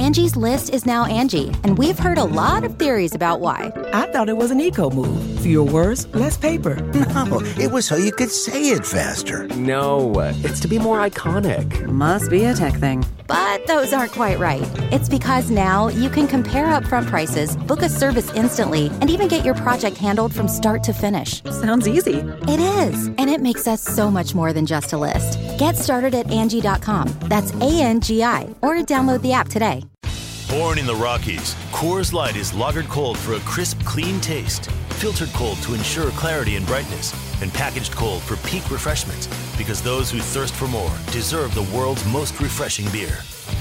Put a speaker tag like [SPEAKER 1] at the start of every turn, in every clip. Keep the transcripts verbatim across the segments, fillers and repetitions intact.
[SPEAKER 1] Angie's List is now Angie, and we've heard a lot of theories about why.
[SPEAKER 2] I thought it was an eco move. Fewer words, less paper.
[SPEAKER 3] No, it was so you could say it faster.
[SPEAKER 4] No, it's to be more iconic.
[SPEAKER 5] Must be a tech thing.
[SPEAKER 1] But those aren't quite right. It's because now you can compare upfront prices, book a service instantly, and even get your project handled from start to finish.
[SPEAKER 5] Sounds easy.
[SPEAKER 1] It is, and it makes us so much more than just a list. Get started at Angie dot com. That's A N G I, or download the app today.
[SPEAKER 6] Born in the Rockies, Coors Light is lagered cold for a crisp, clean taste. Filtered cold to ensure clarity and brightness. And packaged cold for peak refreshment. Because those who thirst for more deserve the world's most refreshing beer.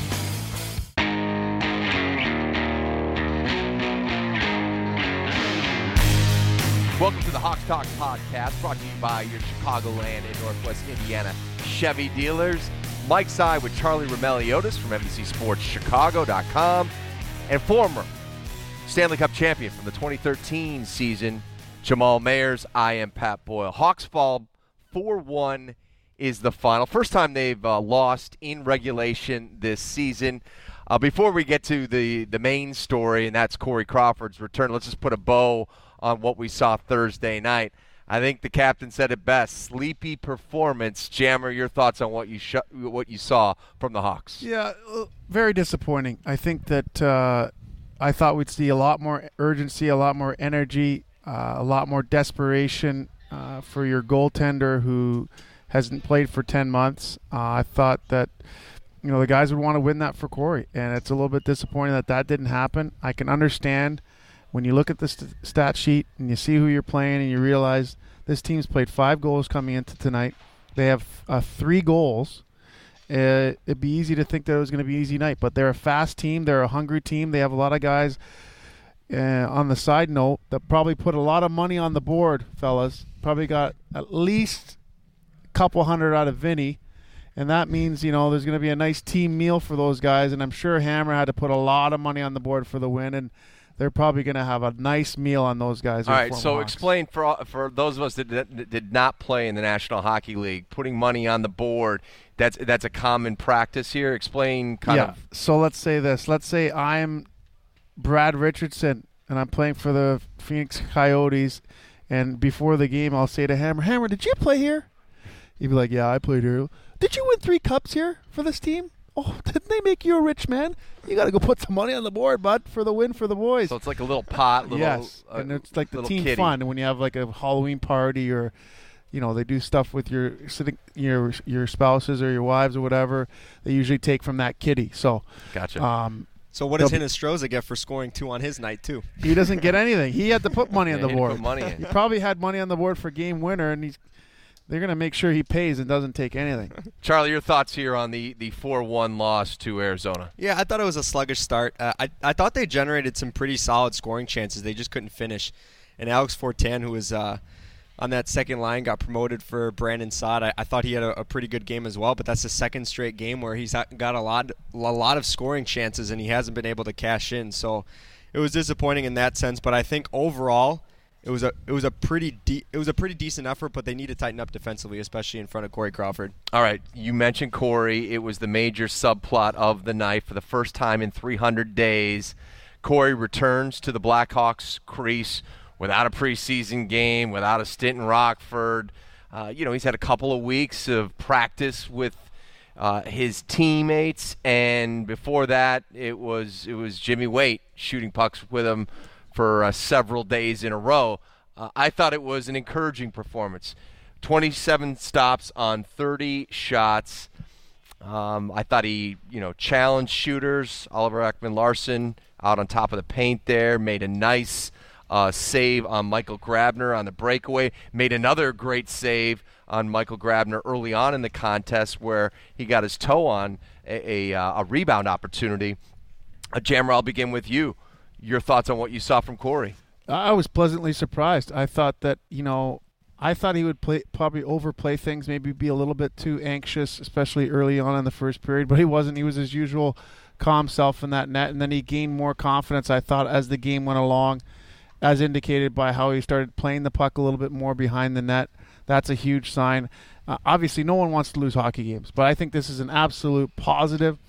[SPEAKER 7] Welcome to the Hawks Talk podcast, brought to you by your Chicagoland and Northwest Indiana Chevy dealers. Mike Sy with Charlie Roumeliotis from N B C Sports Chicago dot com and former Stanley Cup champion from the twenty thirteen season, Jamal Mayers. I am Pat Boyle. Hawks fall four one is the final. First time they've uh, lost in regulation this season. Uh, before we get to the, the main story, and that's Corey Crawford's return, let's just put a bow on what we saw Thursday night. I think the captain said it best. Sleepy performance. Jammer, your thoughts on what you sh- what you saw from the Hawks?
[SPEAKER 8] Yeah, very disappointing. I think that uh, I thought we'd see a lot more urgency, a lot more energy, uh, a lot more desperation uh, for your goaltender who hasn't played for ten months. Uh, I thought that you know the guys would want to win that for Corey, and it's a little bit disappointing that that didn't happen. I can understand when you look at the st- stat sheet and you see who you're playing and you realize this team's played five goals coming into tonight. They have uh, three goals. Uh, it'd be easy to think that it was going to be an easy night, but they're a fast team. They're a hungry team. They have a lot of guys, uh, on the side note, that probably put a lot of money on the board, fellas. Probably got at least a couple hundred out of Vinny, and that means, you know, there's going to be a nice team meal for those guys, and I'm sure Hammer had to put a lot of money on the board for the win, and they're probably going to have a nice meal on those guys.
[SPEAKER 7] All right, so Hawks. Explain for all, for those of us that, that did not play in the National Hockey League, putting money on the board, that's that's a common practice here. Explain kind
[SPEAKER 8] yeah.
[SPEAKER 7] of.
[SPEAKER 8] So let's say this. Let's say I'm Brad Richardson, and I'm playing for the Phoenix Coyotes, and before the game I'll say to Hammer, Hammer, did you play here? He'd be like, yeah, I played here. Did you win three cups here for this team? Oh, didn't they make you a rich man? You got to go put some money on the board, bud, for the win for the boys.
[SPEAKER 7] So it's like a little pot, little
[SPEAKER 8] yes,
[SPEAKER 7] uh,
[SPEAKER 8] and it's like the team
[SPEAKER 7] kitty.
[SPEAKER 8] fun. And when you have like a Halloween party, or you know they do stuff with your sitting your your spouses or your wives or whatever, they usually take from that kitty. So
[SPEAKER 7] gotcha.
[SPEAKER 8] Um,
[SPEAKER 9] so what does Hinostroza get for scoring two on his night too?
[SPEAKER 8] He doesn't get anything. He had to put money
[SPEAKER 7] yeah,
[SPEAKER 8] on the
[SPEAKER 7] he
[SPEAKER 8] board.
[SPEAKER 7] Put money in.
[SPEAKER 8] He probably had money on the board for game winner, and he's. They're going to make sure he pays and doesn't take anything.
[SPEAKER 7] Charlie, your thoughts here on the, the four one loss to Arizona?
[SPEAKER 9] Yeah, I thought it was a sluggish start. Uh, I, I thought they generated some pretty solid scoring chances. They just couldn't finish. And Alex Fortin, who was uh, on that second line, got promoted for Brandon Saad. I, I thought he had a, a pretty good game as well, but that's the second straight game where he's got a lot, a lot of scoring chances, and he hasn't been able to cash in. So it was disappointing in that sense. But I think overall, It was a it was a pretty de- it was a pretty decent effort, but they need to tighten up defensively, especially in front of Corey Crawford.
[SPEAKER 7] All right, you mentioned Corey. It was the major subplot of the night for the first time in three hundred days. Corey returns to the Blackhawks crease without a preseason game, without a stint in Rockford. Uh, you know, he's had a couple of weeks of practice with uh, his teammates, and before that, it was it was Jimmy Waite shooting pucks with him for uh, several days in a row. Uh, I thought it was an encouraging performance. twenty-seven stops on thirty shots. Um, I thought he, you know, challenged shooters. Oliver Ekman-Larsson out on top of the paint there, made a nice uh, save on Michael Grabner on the breakaway, made another great save on Michael Grabner early on in the contest where he got his toe on a, a, uh, a rebound opportunity. Uh, Jammer, I'll begin with you. Your thoughts on what you saw from Corey?
[SPEAKER 8] I was pleasantly surprised. I thought that, you know, I thought he would play probably overplay things, maybe be a little bit too anxious, especially early on in the first period, but he wasn't. He was his usual calm self in that net, and then he gained more confidence, I thought, as the game went along, as indicated by how he started playing the puck a little bit more behind the net. That's a huge sign. Uh, obviously, no one wants to lose hockey games, but I think this is an absolute positive.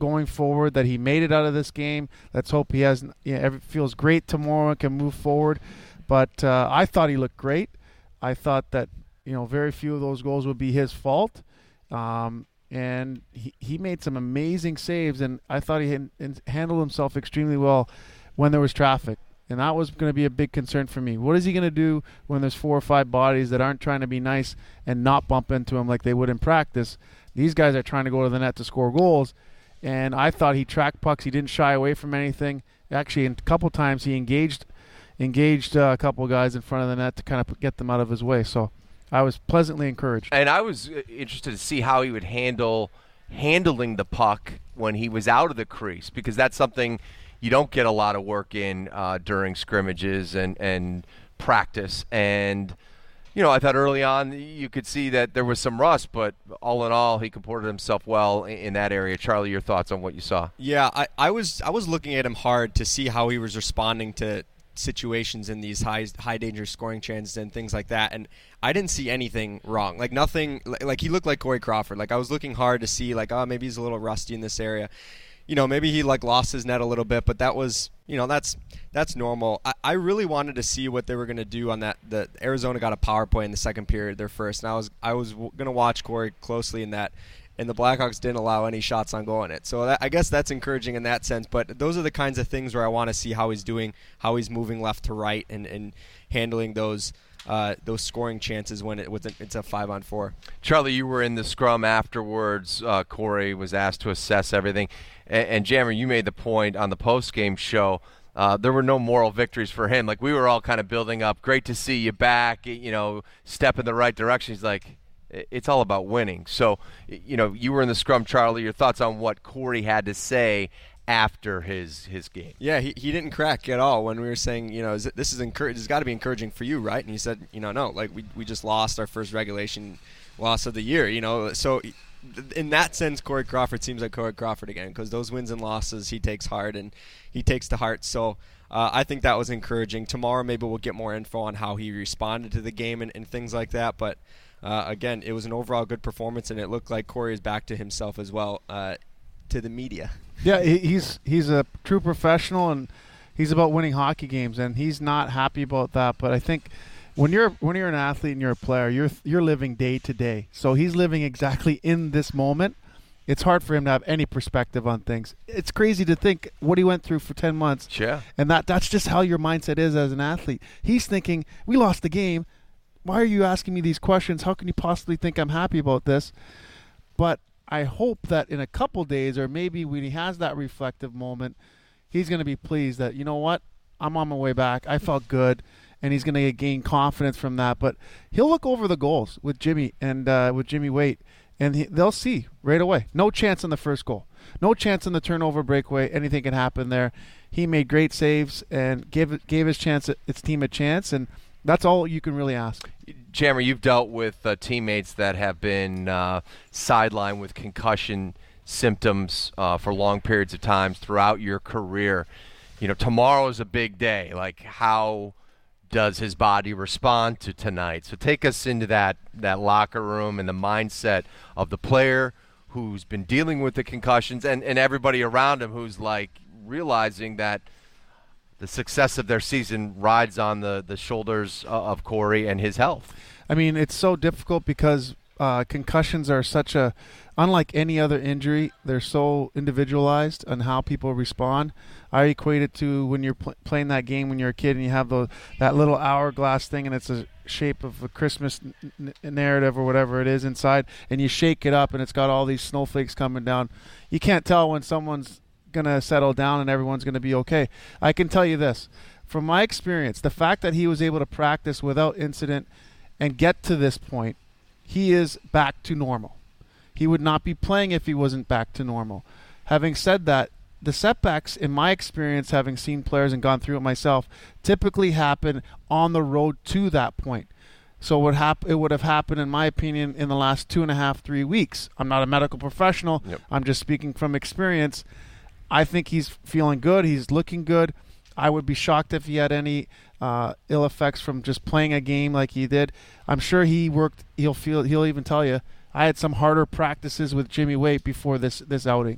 [SPEAKER 8] going forward, that he made it out of this game. Let's hope he has you know, every, feels great tomorrow and can move forward. But uh, I thought he looked great. I thought that you know very few of those goals would be his fault. Um, and he, he made some amazing saves, and I thought he had, handled himself extremely well when there was traffic. And that was going to be a big concern for me. What is he going to do when there's four or five bodies that aren't trying to be nice and not bump into him like they would in practice? These guys are trying to go to the net to score goals. And I thought he tracked pucks. He didn't shy away from anything. Actually, a couple times he engaged engaged uh, a couple guys in front of the net to kind of get them out of his way. So I was pleasantly encouraged.
[SPEAKER 7] And I was interested to see how he would handle handling the puck when he was out of the crease, because that's something you don't get a lot of work in uh, during scrimmages and, and practice. And, you know, I thought early on you could see that there was some rust, but all in all, he comported himself well in, in that area. Charlie, your thoughts on what you saw?
[SPEAKER 9] Yeah, I, I was I was looking at him hard to see how he was responding to situations in these high high danger scoring chances and things like that, and I didn't see anything wrong. Like nothing. Like he looked like Corey Crawford. Like I was looking hard to see like oh maybe he's a little rusty in this area. You know, maybe he like lost his net a little bit, but that was, you know, that's that's normal. I, I really wanted to see what they were going to do on that. The Arizona got a power play in the second period, their first, and I was I was w- going to watch Corey closely in that, and the Blackhawks didn't allow any shots on goal in it. So that, I guess that's encouraging in that sense. But those are the kinds of things where I want to see how he's doing, how he's moving left to right, and, and handling those. Uh, those scoring chances when it was a, it's a five on four.
[SPEAKER 7] Charlie, you were in the scrum afterwards. Uh, Corey was asked to assess everything, and, and Jammer, you made the point on the post game show. Uh, there were no moral victories for him. Like we were all kind of building up. Great to see you back. You know, step in the right direction. He's like, it's all about winning. So, you know, you were in the scrum, Charlie. Your thoughts on what Corey had to say after his his game?
[SPEAKER 9] Yeah, he, he didn't crack at all when we were saying, you know, is it, this is encourage. It's got to be encouraging for you, right? And he said, you know, no, like we we just lost our first regulation loss of the year, you know. So in that sense, Corey Crawford seems like Corey Crawford again, because those wins and losses he takes hard and he takes to heart. So uh, I think that was encouraging. Tomorrow maybe we'll get more info on how he responded to the game and, and things like that. But uh, again, it was an overall good performance, and it looked like Corey is back to himself as well uh, to the media.
[SPEAKER 8] Yeah, he's he's a true professional, and he's about winning hockey games, and he's not happy about that. But I think when you're when you're an athlete and you're a player, you're you're living day to day. So he's living exactly in this moment. It's hard for him to have any perspective on things. It's crazy to think what he went through for ten months.
[SPEAKER 7] Yeah.
[SPEAKER 8] And that that's just how your mindset is as an athlete. He's thinking, we lost the game. Why are you asking me these questions? How can you possibly think I'm happy about this? But I hope that in a couple days, or maybe when he has that reflective moment, he's going to be pleased that, you know what, I'm on my way back. I felt good, and he's going to gain confidence from that. But he'll look over the goals with Jimmy and uh, with Jimmy Waite, and he, they'll see right away. No chance on the first goal. No chance on the turnover breakaway. Anything can happen there. He made great saves and gave gave his chance, its team a chance, and that's all you can really ask.
[SPEAKER 7] Jammer, you've dealt with uh, teammates that have been uh, sidelined with concussion symptoms uh, for long periods of time throughout your career. You know, tomorrow is a big day. Like, how does his body respond to tonight? So take us into that, that locker room and the mindset of the player who's been dealing with the concussions and, and everybody around him who's, like, realizing that the success of their season rides on the, the shoulders of Corey and his health.
[SPEAKER 8] I mean, it's so difficult because uh, concussions are such a, unlike any other injury, they're so individualized on how people respond. I equate it to when you're pl- playing that game when you're a kid and you have the, that little hourglass thing and it's a shape of a Christmas n- narrative or whatever it is inside, and you shake it up and it's got all these snowflakes coming down. You can't tell when someone's going to settle down and everyone's going to be okay. I can tell you this. From my experience, the fact that he was able to practice without incident and get to this point, he is back to normal. He would not be playing if he wasn't back to normal. Having said that, the setbacks, in my experience, having seen players and gone through it myself, typically happen on the road to that point. So it would, hap- it would have happened, in my opinion, in the last two and a half, three weeks. I'm not a medical professional.
[SPEAKER 7] Yep.
[SPEAKER 8] I'm just speaking from experience. I think he's feeling good. He's looking good. I would be shocked if he had any uh, ill effects from just playing a game like he did. I'm sure he worked. He'll feel. He'll even tell you, I had some harder practices with Jimmy Waite before this this outing.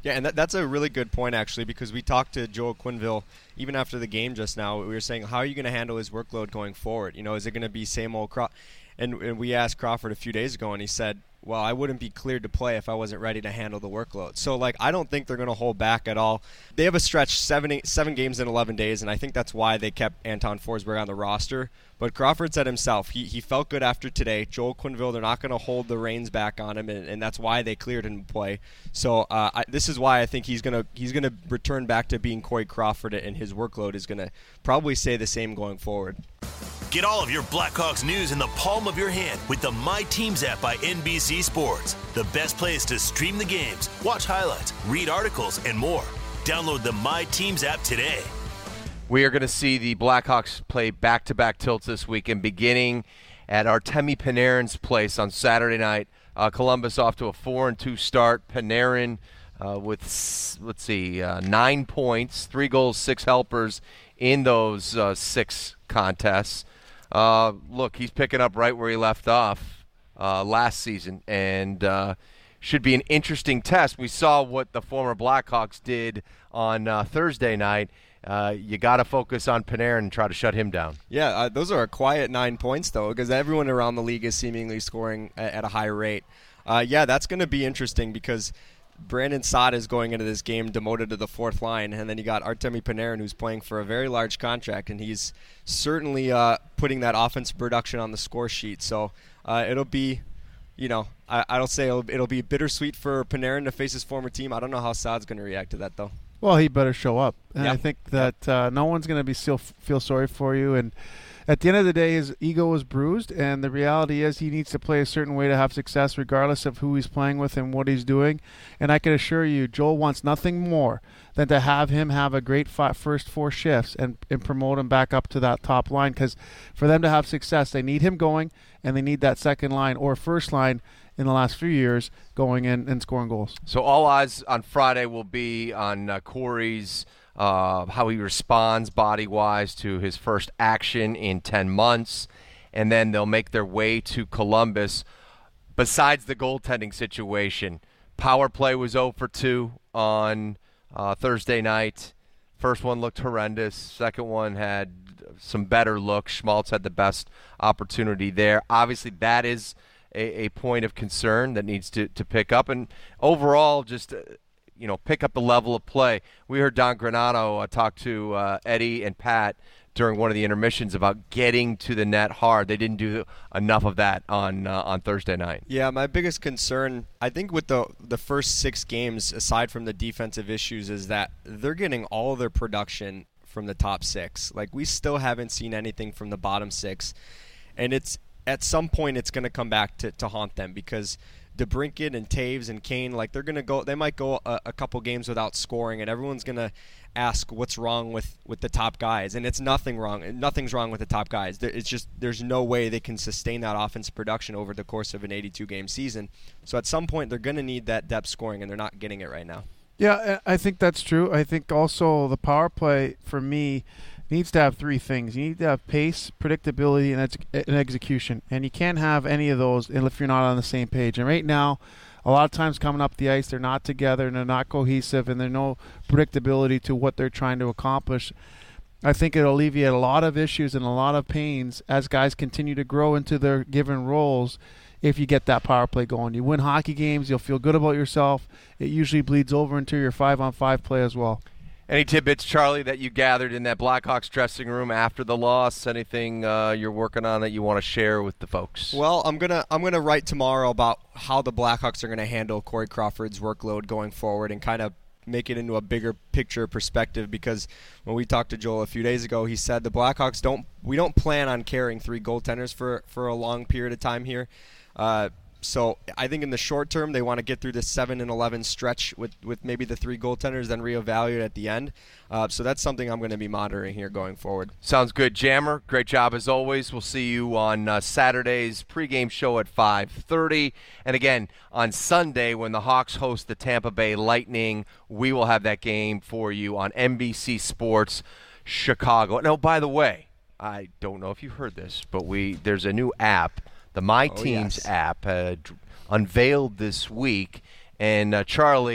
[SPEAKER 9] Yeah, and that, that's a really good point, actually, because we talked to Joel Quenneville even after the game just now. We were saying, how are you going to handle his workload going forward? You know, is it going to be same old Crawford? And, and we asked Crawford a few days ago, and he said, well, I wouldn't be cleared to play if I wasn't ready to handle the workload. So, like, I don't think they're going to hold back at all. They have a stretch, seven, eight, seven games in eleven days, and I think that's why they kept Anton Forsberg on the roster. But Crawford said himself, he, he felt good after today. Joel Quenneville, they're not going to hold the reins back on him, and, and that's why they cleared him to play. So uh, I, this is why I think he's going to he's going to return back to being Corey Crawford, and his workload is going to probably stay the same going forward.
[SPEAKER 6] Get all of your Blackhawks news in the palm of your hand with the My Teams app by N B C Sports. The best place to stream the games, watch highlights, read articles, and more. Download the My Teams app today.
[SPEAKER 7] We are going to see the Blackhawks play back-to-back tilts this weekend, beginning at Artemi Panarin's place on Saturday night. Uh, Columbus off to a four and two start. Panarin uh, with, let's see, uh, nine points, three goals, six helpers in those uh, six contests. Uh, look, he's picking up right where he left off uh, last season, and uh, should be an interesting test. We saw what the former Blackhawks did on uh, Thursday night. Uh, you got to focus on Panarin and try to shut him down.
[SPEAKER 9] Yeah, uh, those are a quiet nine points, though, because everyone around the league is seemingly scoring at, at a high rate. Uh, yeah, that's going to be interesting because Brandon Saad is going into this game demoted to the fourth line, and then you got Artemi Panarin, who's playing for a very large contract, and he's certainly uh, putting that offensive production on the score sheet. So uh, it'll be, you know, I, I don't say it'll, it'll be bittersweet for Panarin to face his former team. I don't know how Saad's going to react to that, though.
[SPEAKER 8] Well, he better show up. And
[SPEAKER 9] yeah.
[SPEAKER 8] I think that uh, no one's going to be still feel sorry for you. And at the end of the day, his ego is bruised, and the reality is he needs to play a certain way to have success regardless of who he's playing with and what he's doing. And I can assure you, Joel wants nothing more than to have him have a great five, first four shifts and, and promote him back up to that top line, because for them to have success, they need him going, and they need that second line or first line in the last few years going in and scoring goals.
[SPEAKER 7] So all eyes on Friday will be on uh, Corey's Uh, how he responds body-wise to his first action in ten months, and then they'll make their way to Columbus. Besides the goaltending situation, power play was zero for two on uh, Thursday night. First one looked horrendous. Second one had some better looks. Schmaltz had the best opportunity there. Obviously, that is a, a point of concern that needs to, to pick up. And overall, just... Uh, you know, pick up the level of play. We heard Don Granato uh, talk to uh, Eddie and Pat during one of the intermissions about getting to the net hard. They didn't do enough of that on uh, on Thursday night.
[SPEAKER 9] Yeah, my biggest concern, I think, with the the first six games, aside from the defensive issues, is that they're getting all their production from the top six. Like, we still haven't seen anything from the bottom six, and it's at some point it's going to come back to, to haunt them, because DeBrincat and Taves and Kane, like, they're going to go, they might go a, a couple games without scoring, and everyone's going to ask what's wrong with, with the top guys. And it's nothing wrong. Nothing's wrong with the top guys. It's just there's no way they can sustain that offensive production over the course of an eighty-two game season. So at some point, they're going to need that depth scoring, and they're not getting it right now.
[SPEAKER 8] Yeah, I think that's true. I think also the power play, for me, needs to have three things. You need to have pace, predictability, and, ex- and execution. And you can't have any of those if you're not on the same page. And right now, a lot of times coming up the ice, they're not together, and they're not cohesive, and there's no predictability to what they're trying to accomplish. I think it'll alleviate a lot of issues and a lot of pains as guys continue to grow into their given roles if you get that power play going. You win hockey games, you'll feel good about yourself. It usually bleeds over into your five-on-five play as well.
[SPEAKER 7] Any tidbits, Charlie, that you gathered in that Blackhawks dressing room after the loss? Anything uh, you're working on that you want to share with the folks?
[SPEAKER 9] Well, I'm gonna I'm gonna write tomorrow about how the Blackhawks are gonna handle Corey Crawford's workload going forward and kind of make it into a bigger picture perspective. Because when we talked to Joel a few days ago, he said the Blackhawks don't we don't plan on carrying three goaltenders for for a long period of time here. Uh, So I think in the short term they want to get through this seven and eleven stretch with, with maybe the three goaltenders, then reevaluate at the end. Uh, so that's something I'm going to be monitoring here going forward.
[SPEAKER 7] Sounds good, Jammer. Great job as always. We'll see you on uh, Saturday's pregame show at five thirty, and again on Sunday when the Hawks host the Tampa Bay Lightning. We will have that game for you on N B C Sports Chicago. Now, by the way, I don't know if you heard this, but we there's a new app. The My
[SPEAKER 9] oh,
[SPEAKER 7] Teams
[SPEAKER 9] yes.
[SPEAKER 7] app uh, d- unveiled this week, and uh, Charlie,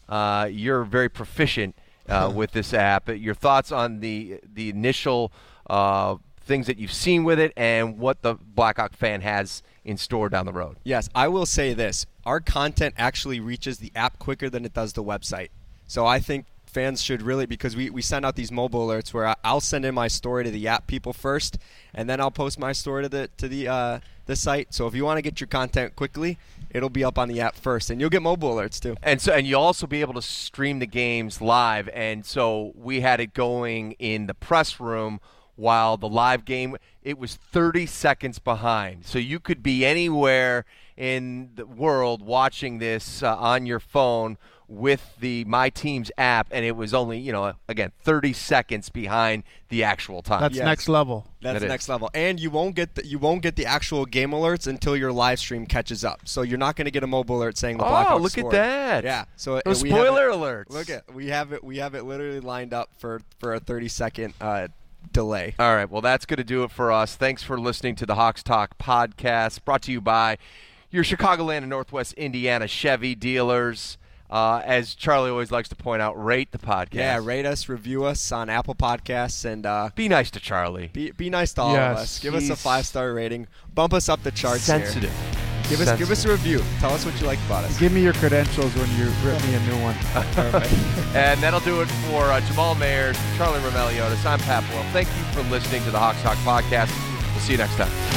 [SPEAKER 7] Uh, you're very proficient uh, with this app. Your thoughts on the the initial uh, things that you've seen with it and what the Blackhawk fan has in store down the road.
[SPEAKER 9] Yes, I will say this. Our content actually reaches the app quicker than it does the website. So I think fans should really, because we, we send out these mobile alerts where I'll send in my story to the app people first, and then I'll post my story to the to the uh, the site. So if you want to get your content quickly, it'll be up on the app first, and you'll get mobile alerts too.
[SPEAKER 7] And so, and you'll also be able to stream the games live. And so we had it going in the press room while the live game, it was thirty seconds behind. So you could be anywhere in the world watching this uh, on your phone with the My Teams app, and it was only, you know, again, thirty seconds behind the actual time.
[SPEAKER 8] That's
[SPEAKER 9] Yes.
[SPEAKER 8] next level.
[SPEAKER 9] That's
[SPEAKER 7] It
[SPEAKER 9] next
[SPEAKER 7] is.
[SPEAKER 9] level, and you won't get the, you won't get the actual game alerts until your live stream catches up. So you're not going to get a mobile alert saying the
[SPEAKER 7] Oh,
[SPEAKER 9] Blackhawks
[SPEAKER 7] look at
[SPEAKER 9] scored.
[SPEAKER 7] that.
[SPEAKER 9] Yeah. So
[SPEAKER 7] Those
[SPEAKER 9] uh, we have
[SPEAKER 7] spoiler
[SPEAKER 9] it-
[SPEAKER 7] alerts.
[SPEAKER 9] Look at we have it. We have it literally lined up for for a thirty second uh, delay.
[SPEAKER 7] All right, well, that's going to do it for us. Thanks for listening to the Hawks Talk podcast, brought to you by your Chicagoland and Northwest Indiana Chevy dealers. Uh, as Charlie always likes to point out, rate the podcast.
[SPEAKER 9] Yeah, rate us, review us on Apple Podcasts, and uh,
[SPEAKER 7] Be nice to Charlie.
[SPEAKER 9] be be nice to all
[SPEAKER 8] Yes.
[SPEAKER 9] of us. Give us a
[SPEAKER 7] He's
[SPEAKER 9] five star rating. Bump us up the charts
[SPEAKER 7] Sensitive.
[SPEAKER 9] here. Give us give us a review. Tell us what you like about us.
[SPEAKER 8] Give me your credentials when you rip me a new one.
[SPEAKER 7] And that'll do it for uh, Jamal Mayers, Charlie Romeliotis. I'm Pat Boyle. Thank you for listening to the Hawks Talk podcast. We'll see you next time.